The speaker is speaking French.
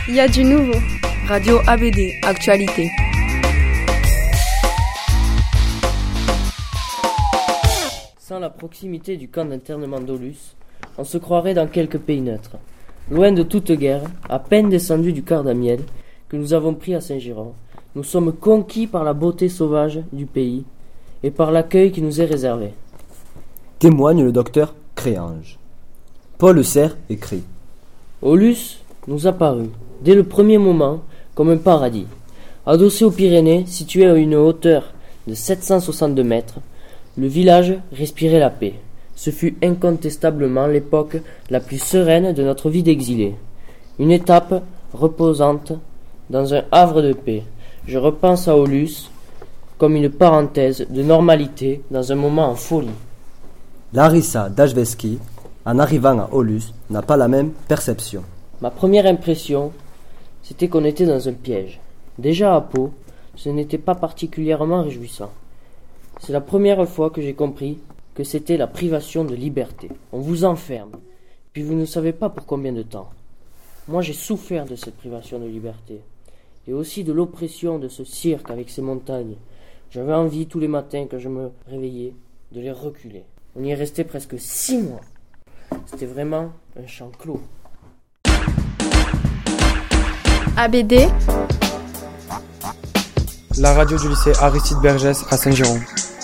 Il y a du nouveau. Radio ABD, actualité. Sans la proximité du camp d'internement d'Aulus, on se croirait dans quelques pays neutres. Loin de toute guerre, à peine descendus du Cardamiel, que nous avons pris à Saint-Girons, nous sommes conquis par la beauté sauvage du pays et par l'accueil qui nous est réservé. Témoigne le docteur Créange. Paul Serre écrit. Aulus nous apparut, dès le premier moment, comme un paradis. Adossé aux Pyrénées, situé à une hauteur de 762 mètres, le village respirait la paix. Ce fut incontestablement l'époque la plus sereine de notre vie d'exilé. Une étape reposante dans un havre de paix. Je repense à Aulus comme une parenthèse de normalité dans un moment en folie. Larissa Dajveski, en arrivant à Aulus, n'a pas la même perception. Ma première impression, c'était qu'on était dans un piège. Déjà à Pau, ce n'était pas particulièrement réjouissant. C'est la première fois que j'ai compris que c'était la privation de liberté. On vous enferme, puis vous ne savez pas pour combien de temps. Moi, j'ai souffert de cette privation de liberté, et aussi de l'oppression de ce cirque avec ses montagnes. J'avais envie, tous les matins, quand je me réveillais, de les reculer. On y est resté presque 6 mois. C'était vraiment un champ clos. ABD, La radio du lycée Aristide Bergès à Saint-Girons.